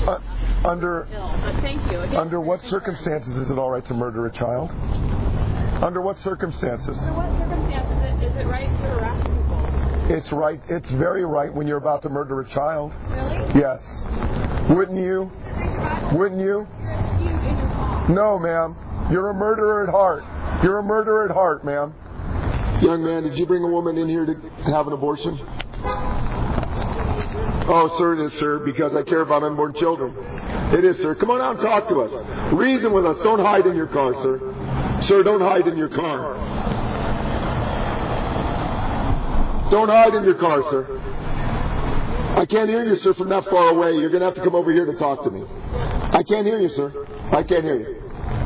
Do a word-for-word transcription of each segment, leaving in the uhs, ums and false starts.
Uh, under ill, but thank you. Again, under what circumstances is it all right to murder a child? Under what circumstances? Under what circumstances is it right to harass people? It's right. It's very right when you're about to murder a child. Really? Yes. Wouldn't you? Wouldn't you? You're excused in your fault. No, ma'am. You're a murderer at heart. You're a murderer at heart, ma'am. Young man, did you bring a woman in here to have an abortion? Oh, sir, it is, sir, because I care about unborn children. It is, sir. Come on out and talk to us. Reason with us. Don't hide in your car, sir. Sir, don't hide in your car. Don't hide in your car, sir. I can't hear you, sir, from that far away. You're going to have to come over here to talk to me. I can't hear you, sir. I can't hear you.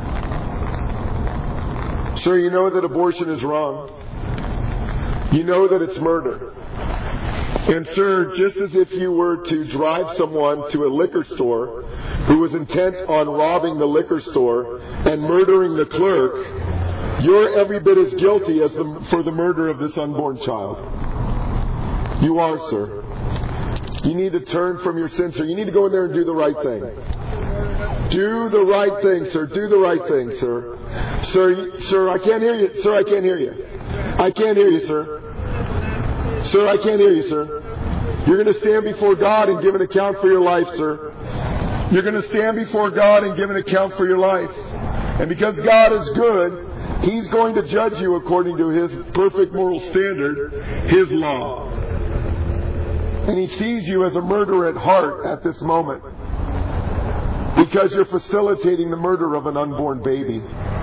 Sir, you know that abortion is wrong. You know that it's murder. And sir, just as if you were to drive someone to a liquor store who was intent on robbing the liquor store and murdering the clerk, you're every bit as guilty as the, for the murder of this unborn child. You are, sir. You need to turn from your sin, sir. You need to go in there and do the right thing. Do the right thing, sir. Do the right thing, sir. Sir, sir, I can't hear you. Sir, I can't hear you. I can't hear you, sir. Sir, I can't hear you, sir. You're going to stand before God and give an account for your life, sir. You're going to stand before God and give an account for your life. And because God is good, He's going to judge you according to His perfect moral standard, His law. And He sees you as a murderer at heart at this moment, because you're facilitating the murder of an unborn baby.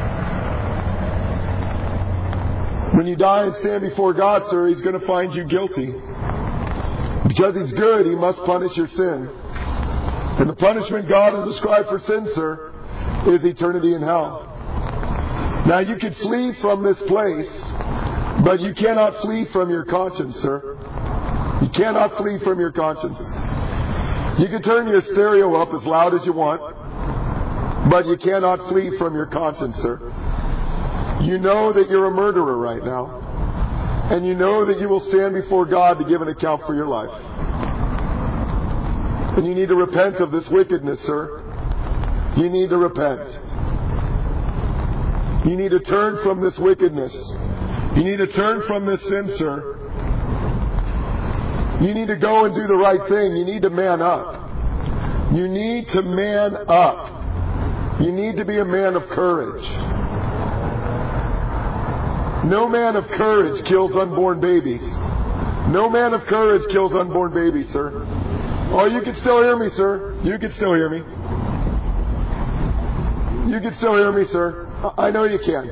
When you die and stand before God, sir, He's going to find you guilty. Because He's good, He must punish your sin. And the punishment God has prescribed for sin, sir, is eternity in hell. Now, you could flee from this place, but you cannot flee from your conscience, sir. You cannot flee from your conscience. You can turn your stereo up as loud as you want, but you cannot flee from your conscience, sir. You know that you're a murderer right now, and you know that you will stand before God to give an account for your life. And you need to repent of this wickedness, sir. You need to repent. You need to turn from this wickedness. You need to turn from this sin, sir. You need to go and do the right thing. You need to man up. You need to man up. You need to be a man of courage. No man of courage kills unborn babies. No man of courage kills unborn babies, sir. Oh, you can still hear me, sir. You can still hear me. You can still hear me, sir. I know you can.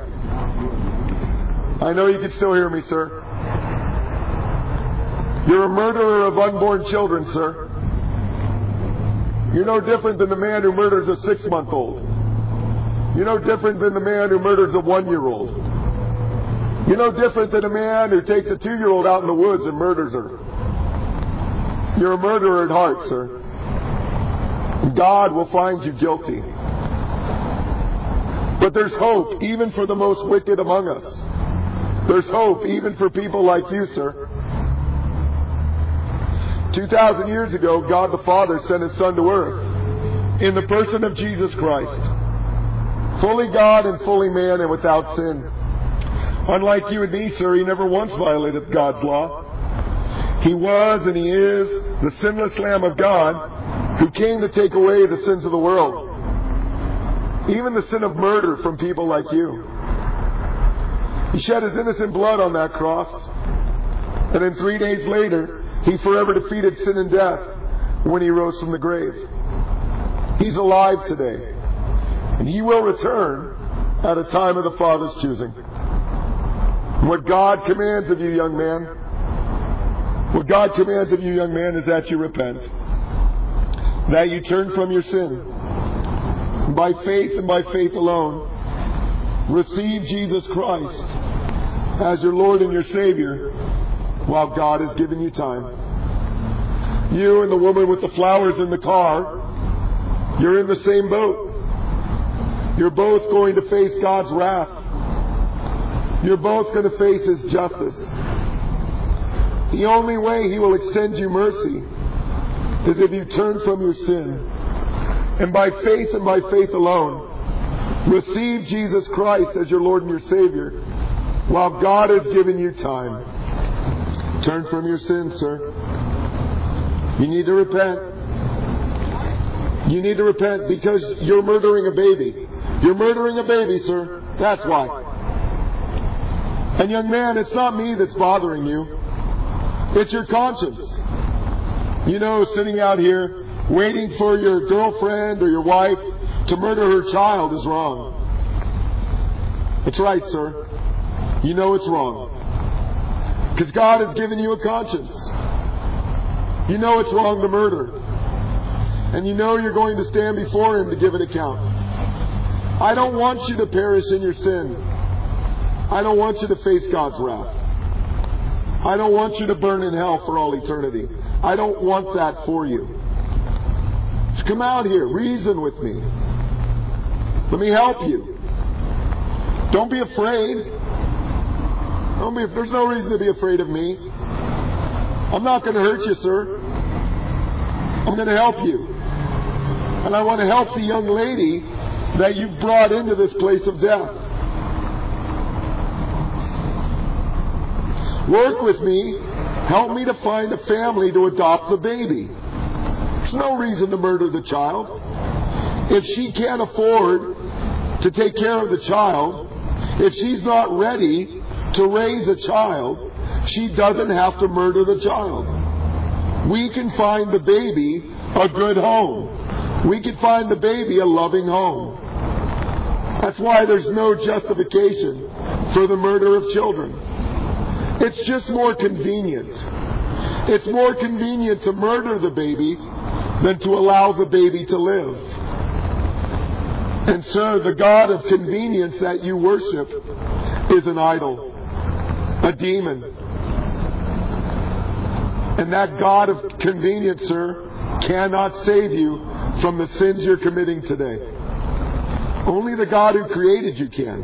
I know you can still hear me, sir. You're a murderer of unborn children, sir. You're no different than the man who murders a six-month-old. You're no different than the man who murders a one-year-old. You're no different than a man who takes a two-year-old out in the woods and murders her. You're a murderer at heart, sir. God will find you guilty. But there's hope even for the most wicked among us. There's hope even for people like you, sir. Two thousand years ago, God the Father sent His Son to earth in the person of Jesus Christ. Fully God and fully man and without sin. Unlike you and me, sir, He never once violated God's law. He was and He is the sinless Lamb of God who came to take away the sins of the world. Even the sin of murder from people like you. He shed His innocent blood on that cross. And then three days later, He forever defeated sin and death when He rose from the grave. He's alive today. And He will return at a time of the Father's choosing. What God commands of you, young man, what God commands of you, young man, is that you repent. That you turn from your sin. By faith and by faith alone, receive Jesus Christ as your Lord and your Savior while God has given you time. You and the woman with the flowers in the car, you're in the same boat. You're both going to face God's wrath. You're both going to face His justice. The only way He will extend you mercy is if you turn from your sin and by faith and by faith alone, receive Jesus Christ as your Lord and your Savior while God has given you time. Turn from your sins, sir. You need to repent. You need to repent because you're murdering a baby. You're murdering a baby, sir. That's why. And young man, it's not me that's bothering you. It's your conscience. You know, sitting out here waiting for your girlfriend or your wife to murder her child is wrong. It's right, sir. You know it's wrong. Because God has given you a conscience. You know it's wrong to murder. And you know you're going to stand before Him to give an account. I don't want you to perish in your sin. I don't want you to face God's wrath. I don't want you to burn in hell for all eternity. I don't want that for you. Just come out here. Reason with me. Let me help you. Don't be afraid. Don't be, there's no reason to be afraid of me. I'm not going to hurt you, sir. I'm going to help you. And I want to help the young lady that you brought into this place of death. Work with me. Help me to find a family to adopt the baby. There's no reason to murder the child. If she can't afford to take care of the child, if she's not ready to raise a child, she doesn't have to murder the child. We can find the baby a good home. We can find the baby a loving home. That's why there's no justification for the murder of children. It's just more convenient. It's more convenient to murder the baby than to allow the baby to live. And sir, the God of convenience that you worship is an idol, a demon. And that God of convenience, sir, cannot save you from the sins you're committing today. Only the God who created you can.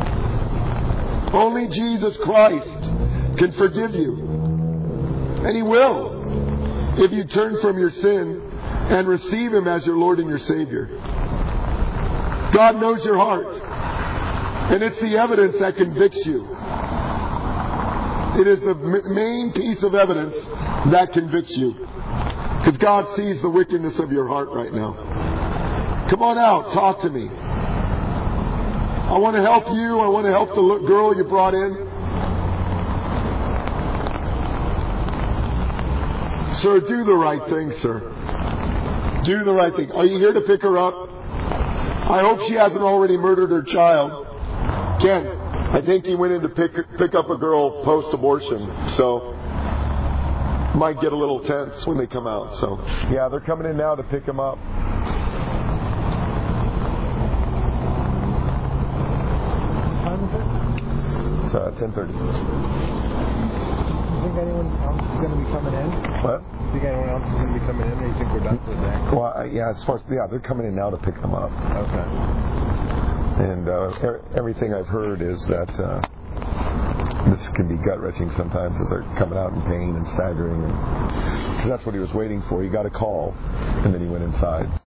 Only Jesus Christ can forgive you. And He will, if you turn from your sin and receive Him as your Lord and your Savior. God knows your heart. And it's the evidence that convicts you. It is the main piece of evidence that convicts you. Because God sees the wickedness of your heart right now. Come on out. Talk to me. I want to help you. I want to help the girl you brought in. Sir, do the right thing, sir. Do the right thing. Are you here to pick her up? I hope she hasn't already murdered her child. Ken, I think he went in to pick, pick up a girl post-abortion. So, might get a little tense when they come out. So, yeah, they're coming in now to pick him up. What time is it? It's uh, ten thirty. Do you think anyone else is going to be coming in? What? Do you think anyone else is going to be coming in, or you think we're done for the day? Well, I, yeah, as far as, yeah, they're coming in now to pick them up. Okay. And uh, er, everything I've heard is that uh, this can be gut-wrenching sometimes as they're coming out in pain and staggering. Because that's what he was waiting for. He got a call, and then he went inside.